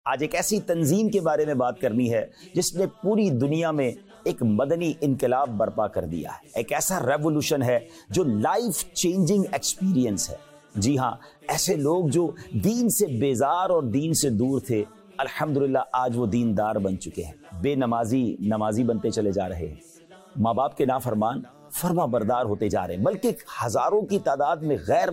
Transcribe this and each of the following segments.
آج ایک ایسی تنظیم کے بارے میں بات کرنی ہے جس نے پوری دنیا میں ایک مدنی انقلاب برپا کر دیا ہے. ایک ایسا ریولوشن ہے جو لائف چینجنگ ایکسپیرینس ہے. جی ہاں، ایسے لوگ جو دین سے بیزار اور دین سے دور تھے، الحمدللہ آج وہ دیندار بن چکے ہیں. بے نمازی بنتے چلے جا رہے ہیں، ماں باپ کے نافرمان فرما بردار ہوتے جا رہے ہیں، بلکہ ہزاروں کی تعداد میں غیر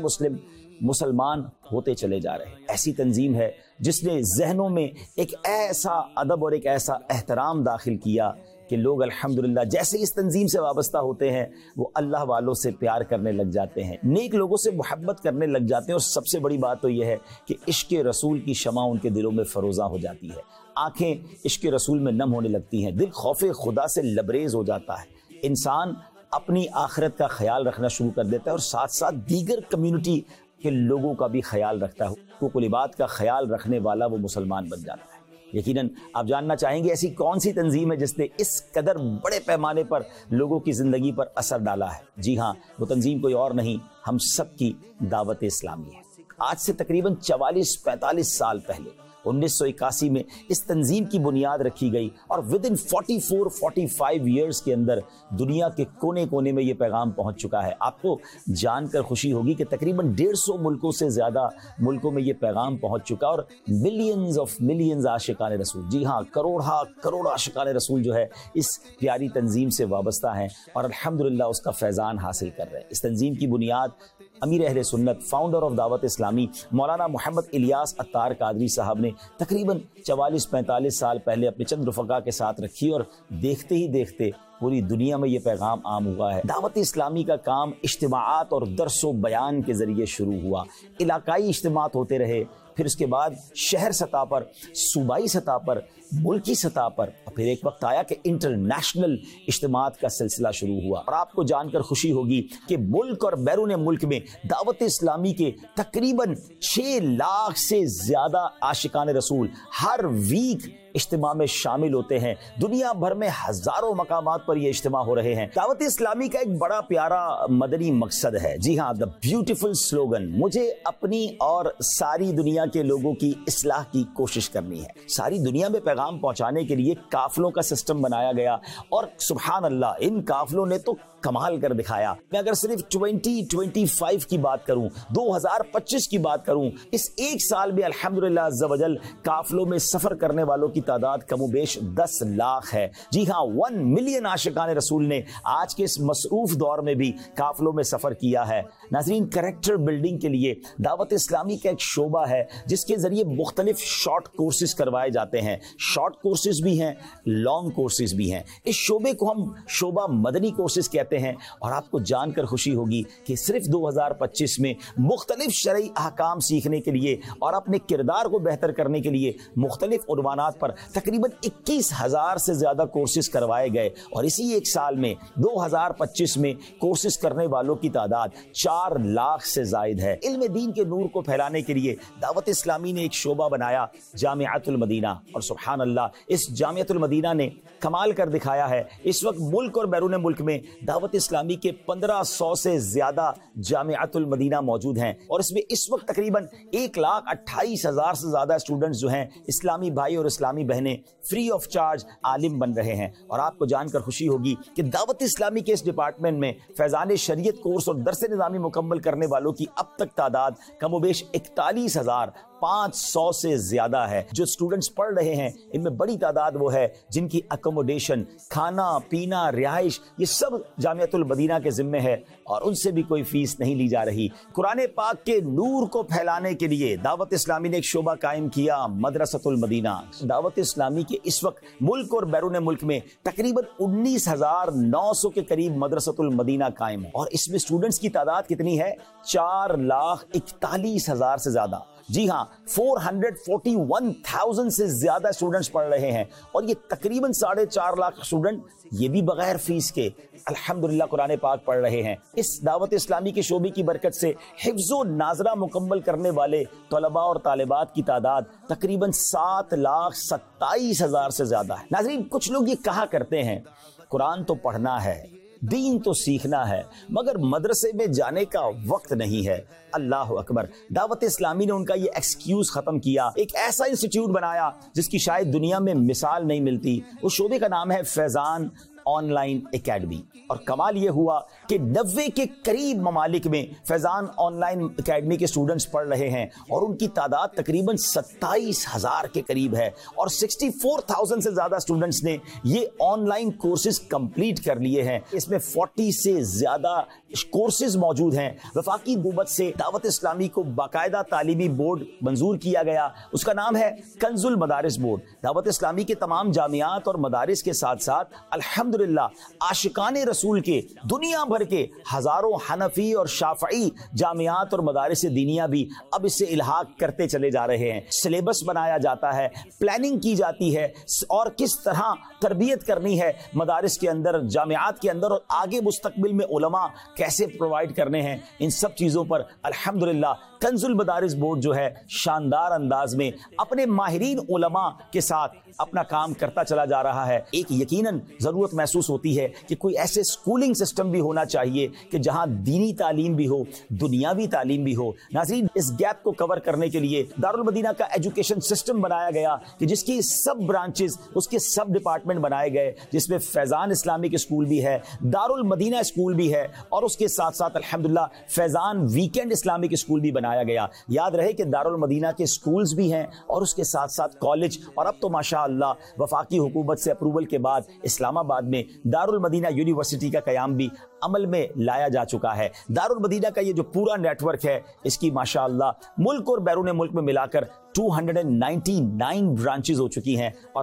مسلمان ہوتے چلے جا رہے ہیں. ایسی تنظیم ہے جس نے ذہنوں میں ایک ایسا ادب اور ایک ایسا احترام داخل کیا کہ لوگ الحمدللہ جیسے اس تنظیم سے وابستہ ہوتے ہیں وہ اللہ والوں سے پیار کرنے لگ جاتے ہیں، نیک لوگوں سے محبت کرنے لگ جاتے ہیں. اور سب سے بڑی بات تو یہ ہے کہ عشق رسول کی شمع ان کے دلوں میں فروزاں ہو جاتی ہے، آنکھیں عشق رسول میں نم ہونے لگتی ہیں، دل خوف خدا سے لبریز ہو جاتا ہے. انسان اپنی آخرت کا خیال رکھنا شروع کر دیتا ہے اور ساتھ ساتھ دیگر کمیونٹی کے لوگوں کا بھی خیال رکھتا ہے. حقوق العباد کا خیال رکھنے والا وہ مسلمان بن جاتا ہے. یقیناً آپ جاننا چاہیں گے ایسی کون سی تنظیم ہے جس نے اس قدر بڑے پیمانے پر لوگوں کی زندگی پر اثر ڈالا ہے. جی ہاں، وہ تنظیم کوئی اور نہیں، ہم سب کی دعوت اسلامی ہے. آج سے تقریباً 44-45 سال پہلے 1981 میں اس تنظیم کی بنیاد رکھی گئی اور ودن 44-45 ایئرز کے اندر دنیا کے کونے کونے میں یہ پیغام پہنچ چکا ہے. آپ کو جان کر خوشی ہوگی کہ تقریباً 150 ملکوں سے زیادہ ملکوں میں یہ پیغام پہنچ چکا اور ملینز عاشقان رسول، جی ہاں کروڑ عاشقان رسول جو ہے اس پیاری تنظیم سے وابستہ ہیں اور الحمدللہ اس کا فیضان حاصل کر رہے ہیں. اس تنظیم کی بنیاد امیر اہل سنت، فاؤنڈر آف دعوت اسلامی مولانا محمد الیاس عطار قادری صاحب نے تقریباً 44-45 سال پہلے اپنے چند رفقا کے ساتھ رکھی اور دیکھتے ہی دیکھتے پوری دنیا میں یہ پیغام عام ہوا ہے. دعوت اسلامی کا کام اجتماعات اور درس و بیان کے ذریعے شروع ہوا، علاقائی اجتماعات ہوتے رہے، پھر اس کے بعد شہر سطح پر، صوبائی سطح پر، ملکی سطح پر، اور پھر ایک وقت آیا کہ انٹرنیشنل اجتماعات کا سلسلہ شروع ہوا. اور آپ کو جان کر خوشی ہوگی کہ ملک اور بیرون ملک میں دعوت اسلامی کے تقریباً 6 لاکھ سے زیادہ عاشقان رسول ہر ویک اجتماع میں شامل ہوتے ہیں. دنیا بھر میں ہزاروں مقامات پر یہ اجتماع ہو رہے ہیں. دعوت اسلامی کا ایک بڑا پیارا مدنی مقصد ہے، جی ہاں، دا بیوٹیفل سلوگن، مجھے اپنی اور ساری دنیا کے لوگوں کی اصلاح کی کوشش کرنی ہے. ساری دنیا میں پیغام پہنچانے کے لیے قافلوں کا سسٹم بنایا گیا اور سبحان اللہ ان قافلوں نے تو کمال کر دکھایا. میں اگر صرف 2025 کی بات کروں، 2025 کی بات کروں، اس ایک سال میں الحمدللہ عز و جل قافلوں میں سفر کرنے والوں کی تعداد کم و بیش 10 لاکھ ہے. جی ہاں، 1 ملین عاشقان رسول نے آج کے اس مصروف دور میں بھی قافلوں میں سفر کیا ہے. ناظرین، کریکٹر بلڈنگ کے لیے دعوت اسلامی کا ایک شعبہ ہے جس کے ذریعے مختلف شارٹ کورسز کروائے جاتے ہیں. شارٹ کورسز بھی ہیں، لانگ کورسز بھی ہیں. اس شعبے کو ہم شعبہ مدنی کورسز کہتے ہیں اور آپ کو جان کر خوشی ہوگی کہ صرف 2025 میں مختلف شرعی احکام سیکھنے کے لیے اور اپنے کردار کو بہتر کرنے کے لیے مختلف عنوانات پر تقریباً 21,000 سے زیادہ کورسز کروائے گئے. اور اسی ایک سال میں 2025 میں کورسز کرنے والوں کی تعداد 4 لاکھ سے زائد ہے. علم دین کے نور کو پھیلانے کے لیے دعوت اسلامی نے ایک شعبہ بنایا، جامعۃ المدینہ، اور سبحان اللہ اس جامعۃ المدینہ نے کمال کر دکھایا ہے. اس وقت ملک اور بیرون ملک میں دعوت اسلامی کے 1500 سے زیادہ جامعۃ المدینہ موجود ہیں اور اس میں اس وقت تقریباً 1,28,000 سے زیادہ اسٹوڈنٹس جو ہیں اسلامی بھائی اور اسلامی بہنیں فری آف چارج عالم بن رہے ہیں. اور آپ کو جان کر خوشی ہوگی کہ دعوت اسلامی کے اس ڈپارٹمنٹ میں فیضان شریعت کورس اور درس نظامی مکمل کرنے والوں کی اب تک تعداد کم و بیش 41,500 سے زیادہ ہے. جو اسٹوڈنٹس پڑھ رہے ہیں ان میں بڑی تعداد وہ ہے جن کی اکوموڈیشن، کھانا پینا، رہائش، یہ سب جامعۃ المدینہ کے ذمے ہے اور ان سے بھی کوئی فیس نہیں لی جا رہی. قرآن پاک کے نور کو پھیلانے کے لیے دعوت اسلامی نے ایک شعبہ قائم کیا، مدرسۃ المدینہ. دعوت اسلامی کے اس وقت ملک اور بیرون ملک میں تقریباً 19,900 کے قریب مدرسۃ المدینہ قائم ہے اور اس میں اسٹوڈنٹس کی تعداد کتنی ہے؟ 4,41,000 سے زیادہ. جی ہاں، 441,000 سے زیادہ اسٹوڈنٹس پڑھ رہے ہیں اور یہ تقریباً 4.5 لاکھ اسٹوڈنٹ یہ بھی بغیر فیس کے الحمدللہ قرآن پاک پڑھ رہے ہیں. اس دعوت اسلامی کے شعبے کی برکت سے حفظ و ناظرہ مکمل کرنے والے طلباء اور طالبات کی تعداد تقریباً 7,27,000 سے زیادہ ہے. ناظرین، کچھ لوگ یہ کہا کرتے ہیں قرآن تو پڑھنا ہے दीन तो सीखना है मगर मदरसे में जाने का वक्त नहीं है। अल्लाह अकबर। दावत इस्लामी ने उनका ये एक्सक्यूज खत्म किया, एक ऐसा इंस्टीट्यूट बनाया जिसकी शायद दुनिया में मिसाल नहीं मिलती। उस शोबे का नाम है फैजान ऑनलाइन एकेडमी। और कमाल ये हुआ कि 90 के करीब ममालिक में फैजान ऑनलाइन एकेडमी के स्टूडेंट्स पढ़ रहे हैं और उनकी तादाद तकरीबन 27,000 के करीब है और 64,000 से ज्यादा स्टूडेंट्स ने ये ऑनलाइन कोर्सेज कंप्लीट कर लिए हैं। इसमें 40 से ज्यादा कोर्सेज मौजूद हैं। वफाकी हुकूमत से दावत इस्लामी को बाकायदा तालीमी बोर्ड मंजूर किया गया, उसका नाम है कंजुल मदारिस बोर्ड। दावत इस्लामी के तमाम जामियात और मदारिस के साथ साथ अल्हम्दुलिल्लाह आशिकाने रसूल के दुनिया भर के हजारों हनफी और शाफई जामियात और मदारिस दीनिया भी अब इससे इल्हाक करते चले जा रहे हैं। सिलेबस बनाया जाता है, प्लानिंग की जाती है और किस तरह तरबियत करनी है मदारिस के अंदर, जामियात के अंदर और आगे मुस्तकबिल में उलमा कैसे प्रोवाइड करने हैं। इन सब चीजों पर अल्हम्दुलिल्लाह कंजुल मदारिस बोर्ड जो है शानदार अंदाज में अपने माहिरीन उलमा के साथ अपना काम करता चला जा रहा है। एक यकीनन जरूरत महसूस होती है कि कोई ऐसे स्कूलिंग सिस्टम भी होना चाहिए कि जहां दीनी तालीम भी हो, दुनियावी तालीम भी हो। नाज़रीन, इस गैप को कवर करने के लिए दारुल मदीना का एजुकेशन सिस्टम बनाया गया कि जिसकी सब ब्रांचेस, उसके सब डिपार्टमेंट बनाए गए, जिसमें फैजान इस्लामिक स्कूल भी है, दारुल मदीना स्कूल भी है और उसके साथ साथ अल्हम्दुलिल्लाह फैजान वीकेंड इस्लामिक स्कूल भी बनाया गया। याद रहे कि दारुल मदीना के स्कूल्स भी हैं और उसके साथ साथ कॉलेज, और अब तो माशाअल्लाह वफाकी हुकूमत से अप्रूवल के बाद इस्लामाबाद में दारुल मदीना यूनिवर्सिटी का कयाम भी अमल में लाया जा चुका है। दारुल मदीना का ये जो पूरा नेटवर्क है, इसकी माशाअल्लाह मुल्क और बैरून मुल्क में मिलाकर 299 ब्रांचेस हो चुकी हैं और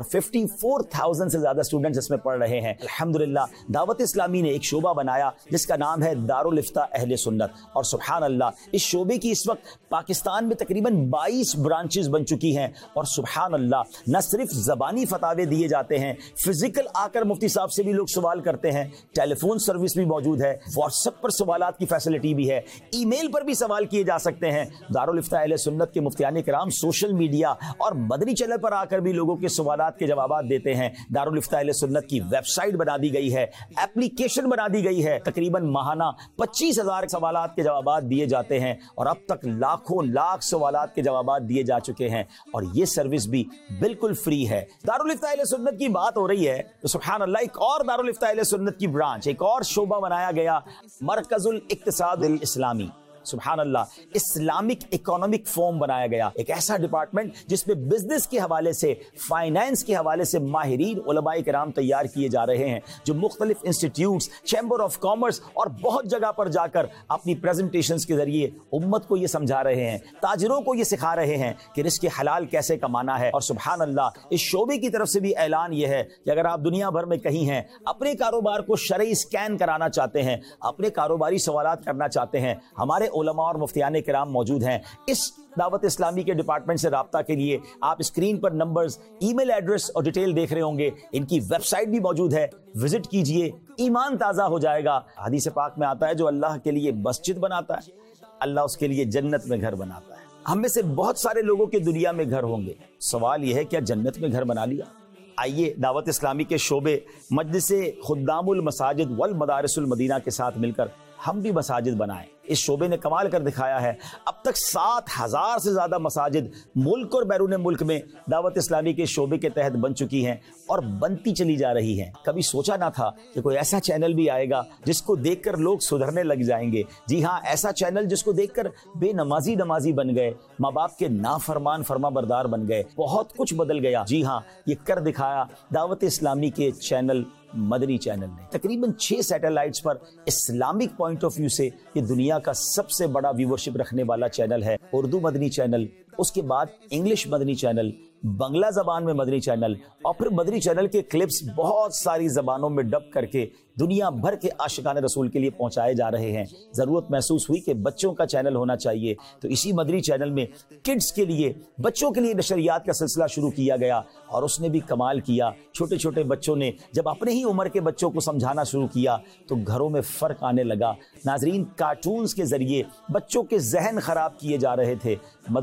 54,000 से ज्यादा स्टूडेंट्स इसमें पढ़ रहे हैं। अल्हम्दुलिल्लाह दावत इस्लामी ने एक शोबा बनाया जिसका नाम है दारुल इफ्ता अहले सुन्नत, और सुभान अल्लाह इस शोबे की इस वक्त पाकिस्तान में तकरीबन 22 ब्रांचेस बन चुकी हैं। और सुभान अल्लाह न सिर्फ जबानी फतावे दिए जाते हैं, फिजिकल आकर मुफ्ती साहब से भी लोग सवाल करते हैं, टेलीफोन सर्विस भी मौजूद है, व्हाट्सएप पर सवालात की फैसिलिटी भी है, ईमेल पर भी सवाल किए जा सकते हैं। दारुल इफ्ता अहले सुन्नत के मुफ्तियान किराम सोशल मीडिया और मदनी चैनल पर आकर भी लोगों के सवालात के जवाब देते हैं। दारुल इफ्ता अहले सुन्नत की वेबसाइट बना दी गई है, एप्लीकेशन बना दी गई है, तकरीबन माहाना 25,000 सवालात के जवाब दिए जाते हैं और अब तक लाखों लाख सवालात के जवाब दिए जा चुके हैं और ये सर्विस भी बिल्कुल फ्री है। दारुल इफ्ता अहले सुन्नत की बात हो रही है तो सुभान अल्लाह एक और दारुल इफ्ता अहले सुन्नत की ब्रांच, एक और शोबा बनाया गया, मरकजुल इक्तिसादुल इस्लामी। सुभान अल्लाह इस्लामिक इकोनॉमिक फोरम बनाया गया, एक ऐसा डिपार्टमेंट जिसमें बिजनेस के हवाले से, फाइनेंस के हवाले से माहिरीन उलमाए किराम तैयार किए जा रहे हैं जो मुख्तलिफ इंस्टीट्यूट्स, चैम्बर ऑफ कॉमर्स और बहुत जगह पर जाकर अपनी प्रेजेंटेशंस के जरिए उम्मत को ये समझा रहे हैं, ताजिरों को ये सिखा रहे हैं कि रिस्क हलाल कैसे कमाना है। और सुभान अल्लाह इस शोबे की तरफ से भी ऐलान ये है कि अगर आप दुनिया भर में कहीं हैं, अपने कारोबार को शरई स्कैन कराना चाहते हैं, अपने कारोबारी सवालात करना चाहते हैं, हमारे उलमा और मुफ्तियान किराम मौजूद हैं। इस दावत इस्लामी के डिपार्टमेंट से राब्ता के लिए आप स्क्रीन पर नंबर्स, ईमेल एड्रेस और डिटेल देख रहे होंगे। इनकी वेबसाइट भी मौजूद है, विजिट कीजिए, ईमान ताज़ा हो जाएगा। हदीस पाक में आता है जो अल्लाह के लिए मस्जिद बनाता है, अल्लाह उसके लिए जन्नत में घर बनाता है। हम में से बहुत सारे लोगों के दुनिया में घर होंगे, सवाल यह है क्या जन्नत में घर बना लिया? आइए दावत इस्लामी के शोबे मजलिसे खुद्दामुल मसाजिद वल मदारिसुल मदीना के साथ मिलकर हम भी मसाजिद बनाएं। इस शोबे ने कमाल कर दिखाया है। अब तक 7,000 से ज्यादा मसाजिद मुल्क और बैरून मुल्क में दावत इस्लामी के शोबे के तहत बन चुकी हैं और बनती चली जा रही हैं। कभी सोचा ना था कि कोई ऐसा चैनल भी आएगा जिसको देखकर लोग सुधरने लग जाएंगे। जी हाँ, ऐसा चैनल जिसको देखकर बेनमाजी नमाजी बन गए, माँ बाप के नाफरमान फर्माबरदार बन गए, बहुत कुछ बदल गया। जी हाँ, ये कर दिखाया दावत इस्लामी के चैनल मदनी चैनल ने। तकरीबन 6 सैटेलाइट्स पर इस्लामिक पॉइंट ऑफ व्यू से ये दुनिया का सबसे बड़ा व्यूवरशिप रखने वाला चैनल है। उर्दू मदनी चैनल, उसके बाद इंग्लिश मदनी चैनल, बंगला जबान में मदनी चैनल और फिर मदनी चैनल के क्लिप्स बहुत सारी जबानों में डब करके दुनिया भर के आशिकाने रसूल के लिए पहुंचाए जा रहे हैं। जरूरत महसूस हुई कि बच्चों का चैनल होना चाहिए, तो इसी मदनी चैनल में किड्स के लिए, बच्चों के लिए नशरियात का सिलसिला शुरू किया गया और उसने भी कमाल किया। छोटे छोटे बच्चों ने जब अपने ही उम्र के बच्चों को समझाना शुरू किया तो घरों में फर्क आने लगा। नाजरीन, कार्टून्स के जरिए बच्चों के जहन खराब किए जा रहे थे। मदनी चैनल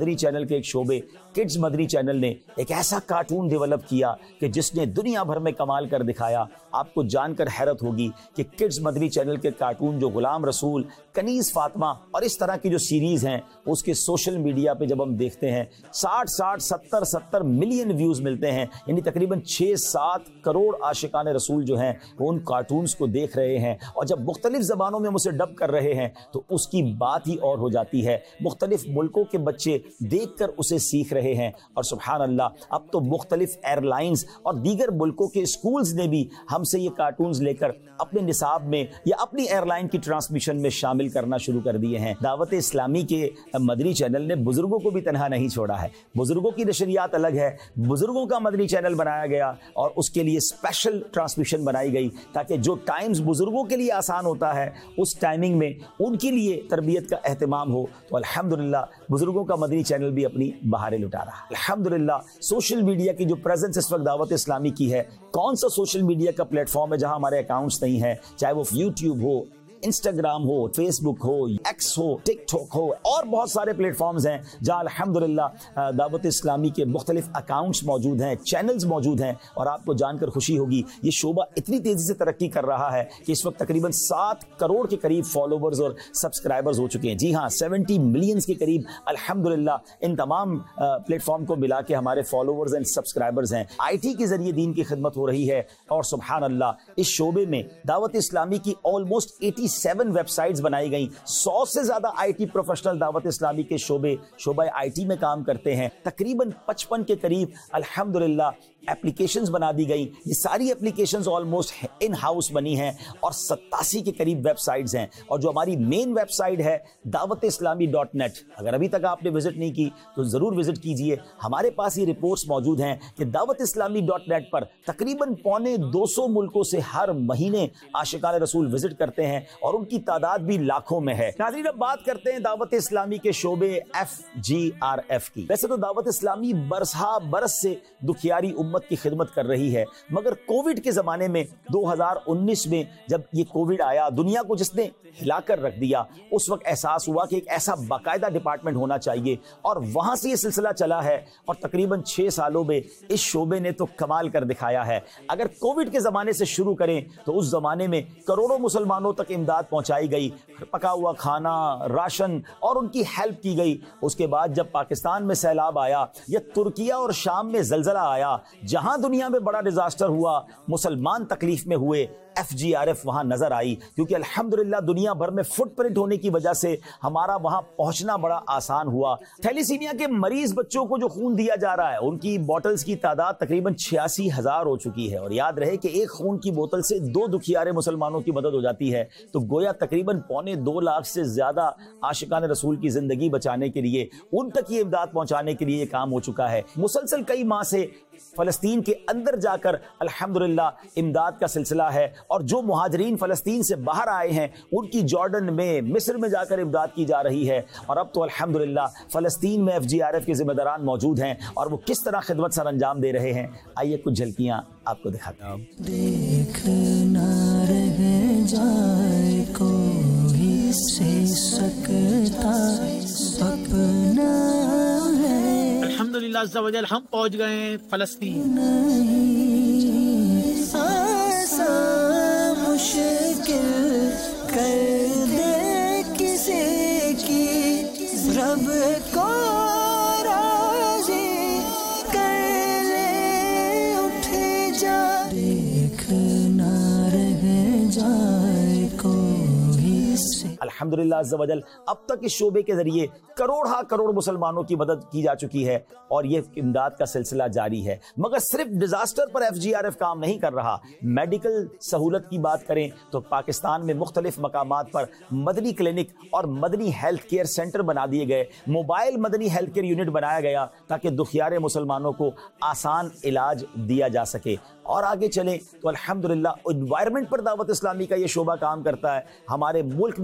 चैनल के एक शोबे किड्स मदनी चैनल ने एक ऐसा कार्टून डेवलप किया कि जिसने दुनिया भर में कमाल कर दिखाया। आपको जानकर हैरत होगी कि किड्स मदनी चैनल के कार्टून जो गुलाम रसूल, कनीज फातिमा और इस तरह की जो सीरीज हैं, उसके सोशल मीडिया पे जब हम देखते हैं 60-70 मिलियन व्यूज मिलते हैं, यानी तकरीबन 6-7 करोड़ आशिकान रसूल जो हैं वो उन कार्टून्स को देख रहे हैं। और जब मुख्तलिफ ज़बानों में हम उसे डब कर रहे हैं तो उसकी बात ही और हो जाती है। मुख्तलिफ मुल्कों के बच्चे देख कर उसे सीख रहे हैं। और सुभान अल्लाह, अब तो मुख्तलिफ एयरलाइंस और दीगर मुल्कों के स्कूल्स ने भी हमसे ये कार्टून्स लेकर अपने निसाब में या अपनी एयरलाइन की ट्रांसमिशन में शामिल करना शुरू कर दिए हैं। दावत इस्लामी के मदनी चैनल ने बुजुर्गों को भी तनहा नहीं छोड़ा है। बुजुर्गों की नशरियात अलग है, बुजुर्गों का मदनी चैनल बनाया गया और उसके लिए स्पेशल ट्रांसमिशन बनाई गई ताकि जो टाइम्स बुजुर्गों के लिए आसान होता है उस टाइमिंग में उनके लिए तरबियत का एहतमाम हो। तो अल्हम्दुलिल्लाह बुजुर्गों का मदनी चैनल भी अपनी बहारें लुटा रहा है। अल्हम्दुलिल्लाह सोशल मीडिया की जो प्रेजेंस इस वक्त दावत इस्लामी की है, कौन सा सोशल मीडिया का प्लेटफॉर्म है जहां हमारे अकाउंट्स नहीं है, चाहे वो यूट्यूब हो, इंस्टाग्राम हो, फेसबुक हो, एक्स हो, टिकटॉक हो और बहुत सारे प्लेटफॉर्म्स हैं जहां अल्हम्दुलिल्लाह दावत इस्लामी के मुख्तलिफ अकाउंट्स मौजूद हैं, चैनल्स मौजूद हैं। और आपको जानकर खुशी होगी ये शोबा इतनी तेज़ी से तरक्की कर रहा है कि इस वक्त तकरीबन 7 करोड़ के करीब फॉलोवर्स और सब्सक्राइबर्स हो चुके हैं। जी हाँ, 70 मिलियंस के करीब अल्हम्दुलिल्लाह इन तमाम प्लेटफॉर्म को मिला के हमारे फॉलोवर्स एंड सब्सक्राइबर्स हैं। IT के जरिए दीन की खिदमत हो रही है और सुभान अल्लाह इस शोबे में दावत इस्लामी की ऑलमोस्ट 87 वेबसाइट्स बनाई गई। 100 से ज्यादा IT प्रोफेशनल दावत इस्लामी के शोबा IT में काम करते हैं। तकरीबन 55 के करीब अल्हम्दुलिल्लाह एप्लीकेशंस बना दी गई। ये सारी एप्लीकेशंस ऑलमोस्ट इन हाउस बनी हैं और 87 के करीब वेबसाइट्स हैं। और जो हमारी मेन वेबसाइट है dawatislami.net, अगर अभी तक आपने विजिट नहीं की तो जरूर विजिट कीजिए। हमारे पास ये रिपोर्ट्स मौजूद हैं कि dawatislami.net पर तकरीबन 250 मुल्कों से हर महीने आशिकान रसूल विजिट करते हैं और उनकी तादाद भी लाखों में है। नाज़रीन, अब बात करते हैं दावत इस्लामी के शोबे FGRF की। वैसे तो दावत इस्लामी बरस से दुखियारी उम्मत की खिदमत कर रही है, मगर कोविड के जमाने में 2019 में जब ये कोविड आया, दुनिया को जिसने हिलाकर रख दिया, उस वक्त एहसास हुआ कि एक ऐसा बाकायदा डिपार्टमेंट होना चाहिए और वहां से ये सिलसिला चला है और तकरीबन 6 सालों में इस शोबे ने तो कमाल कर दिखाया है। अगर कोविड के जमाने से शुरू करें तो उस जमाने में करोड़ों मुसलमानों तक इमदाद पहुंचाई गई, पका हुआ खाना, राशन और उनकी हेल्प की गई। उसके बाद जब पाकिस्तान में सैलाब आया या तुर्किया और शाम में जलजला आया, जहां दुनिया में बड़ा डिजास्टर हुआ, मुसलमान तकलीफ में हुए, FGRF वहां नजर आई। क्योंकि अल्हम्दुलिल्लाह दुनिया भर में फुटप्रिंट होने की वजह से हमारा वहां पहुंचना बड़ा आसान हुआ। थैलीसीमिया के मरीज बच्चों को जो खून दिया जा रहा है, उनकी बोतल्स की तादाद तकरीबन 86,000 हो चुकी है। और याद रहे कि एक खून की बोतल से 2 दुखियारे मुसलमानों की मदद हो जाती है। तो गोया तकरीबन 2.25 लाख से ज्यादा आशिकान रसूल की जिंदगी बचाने के लिए, उन तक ये इमदाद पहुंचाने के लिए ये काम हो चुका है। मुसलसल कई माह से फलस्तीन के अंदर जाकर अल्हम्दुलिल्लाह इमदाद का सिलसिला है। और जो मुहाजिरीन फलस्तीन से बाहर आए हैं उनकी जॉर्डन में, मिस्र में जाकर इमदाद की जा रही है। और अब तो अल्हम्दुलिल्लाह फलस्तीन में FGRF के जिम्मेदारान मौजूद हैं और वो किस तरह खिदमत सर अंजाम दे रहे हैं, आइए कुछ झलकियां आपको दिखाते हैं। देखना रह जाए कोई से सकता सपना है। अल्हम्दुलिल्लाह अज़्ज़ा वजल हम पहुंच गए हैं फलस्तीन। मुश्किल कर दे किसी की, रब को राज़ी कर ले, उठ जा, देखना रह जाए कोई से। अल्हम्दुलिल्लाह अज़्ज़ा वजल अब तक इस शोबे के जरिए करोड़ मुसलमानों की मदद की जा चुकी है और ये इमदाद का सिलसिला जारी है। मगर सिर्फ डिजास्टर पर FGRF काम नहीं कर रहा। मेडिकल सहूलत की बात करें तो पाकिस्तान में मुख्तलिफ मकामात पर मदनी क्लिनिक और मदनी हेल्थ केयर सेंटर बना दिए गए, mobile Madani health care unit बनाया गया ताकि दुखियारे मुसलमानों को आसान इलाज दिया जा सके। और आगे चलें तो अल्हम्दुलिल्लाह एनवायरनमेंट पर दावत इस्लामी का ये शोबा काम करता है। हमारे मुल्क में जो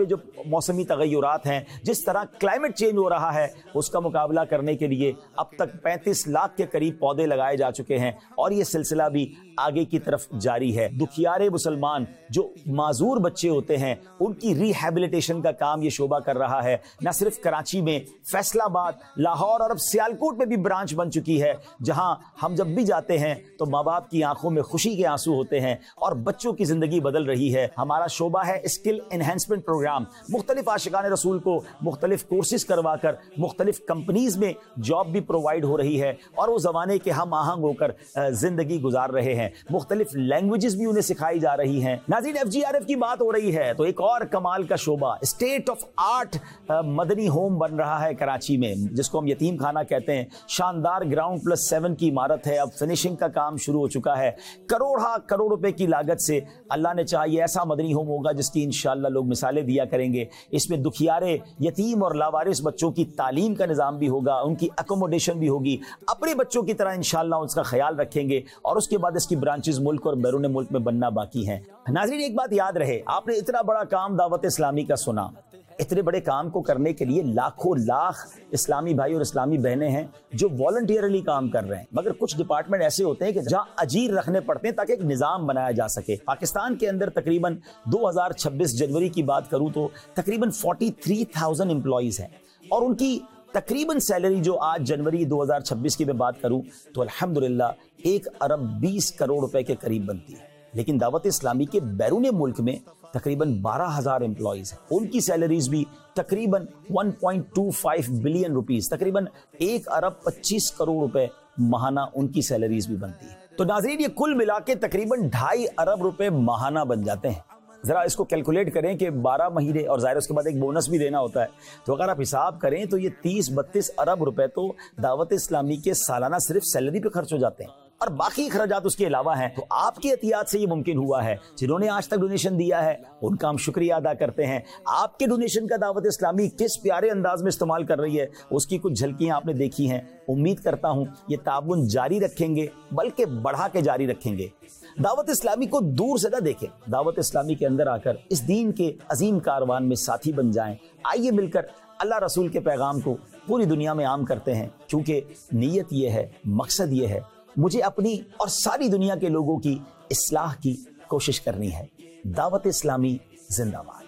मौसमी तगय्युरात हैं, जिस तरह क्लाइमेट चेंज हो रहा है, उसका मुकाबला करने के लिए अब तक 35 लाख के करीब पौधे लगाए जा चुके हैं और ये सिलसिला भी आगे की तरफ जारी है। दुखियारे मुसलमान जो माजूर बच्चे होते हैं, उनकी रिहैबिलिटेशन का काम ये शोबा कर रहा है। न सिर्फ कराची में, फैसलाबाद, लाहौर और अब सियालकोट में भी ब्रांच बन चुकी है, जहां हम जब भी जाते हैं तो माँ बाप की आंखों में खुशी के आंसू होते हैं और बच्चों की जिंदगी बदल रही है। हमारा शोबा है स्किल एनहेंसमेंट प्रोग्राम। मुख्तलिफ आशिकाने रसूल को मुख्तलिफ कोर्सेज करवाकर मुख्तलिफ कंपनीज में जॉब भी प्रोवाइड हो रही है और वो जमाने के हम आहंग होकर जिंदगी गुजार रहे हैं। मुख्तलिफ लैंग्वेजेस भी उन्हें सिखाई जा रही हैं। नाज़रीन, FGRF की बात हो रही है तो एक और कमाल का शोबा state of art Madani home बन रहा है कराची में, जिसको हम यतीम खाना कहते हैं। शानदार ग्राउंड +7 की इमारत है, अब फिनिशिंग का काम शुरू हो चुका है। करोड़ रुपए की लागत से अल्लाह ने चाहा ये ऐसा मदनी होम होगा जिसकी इंशाअल्लाह लोग मिसालें दिया करेंगे। इसमें दुखियारे, यतीम और लावारिस बच्चों की तालीम का निज़ाम भी होगा, उनकी अकोमोडेशन भी होगी। अपने बच्चों की तरह इंशाअल्लाह उसका ख्याल रखेंगे और उसके बाद इसकी ब्रांचेस मुल्क और बैरून मुल्क में बनना बाकी हैं। नाज़रीन, एक बात याद रहे, आपने इतना बड़ा काम दावत इस्लामी का सुना। इतने बड़े काम को करने के लिए लाखों लाख इस्लामी भाई और इस्लामी बहनें हैं जो वॉलंटियरली काम कर रहे हैं, मगर कुछ डिपार्टमेंट ऐसे होते हैं कि जहां अजीर रखने पड़ते हैं ताकि एक निज़ाम बनाया जा सके। पाकिस्तान के अंदर तकरीबन 2026 जनवरी की बात करूं तो तकरीबन 43,000 एम्प्लॉइज हैं और उनकी तकरीबन सैलरी जो आज जनवरी 2026 की मैं बात करूं तो अल्हम्दुलिल्लाह 1 अरब 20 करोड़ रुपए के करीब बनती है। लेकिन दावत इस्लामी के बैरून मुल्क में तकरीबन 12,000 एम्प्लॉइज हैं, उनकी सैलरीज भी तकरीबन 1.25 बिलियन रुपीस, तकरीबन 1 अरब 25 करोड़ रुपए माहाना उनकी सैलरीज भी बनती है। तो नाज़रीन, ये कुल मिला के तकरीबन 2.5 अरब रुपए माहाना बन जाते हैं। जरा इसको कैलकुलेट करें कि 12 महीने और ज़ाहिर उसके बाद एक बोनस भी देना होता है, तो अगर आप हिसाब करें तो ये 30-32 अरब रुपए तो दावत इस्लामी के सालाना सिर्फ सैलरी पे खर्च हो जाते हैं और बाकी अखराजात उसके अलावा हैं। तो आपके एहतियात से ये मुमकिन हुआ है। जिन्होंने आज तक डोनेशन दिया है उनका हम शुक्रिया अदा करते हैं। आपके डोनेशन का दावत इस्लामी किस प्यारे अंदाज में इस्तेमाल कर रही है उसकी कुछ झलकियां आपने देखी हैं। उम्मीद करता हूं ये ताउन जारी रखेंगे, बल्कि बढ़ा के जारी रखेंगे। दावत इस्लामी को दूर से ना देखें, दावत इस्लामी के अंदर आकर इस दीन के अजीम कारवान में साथी बन जाएं। आइए मिलकर अल्लाह रसूल के पैगाम को पूरी दुनिया में आम करते हैं, क्योंकि नीयत ये है, मकसद ये है, मुझे अपनी और सारी दुनिया के लोगों की इस्लाह की कोशिश करनी है। दावत इस्लामी जिंदाबाद।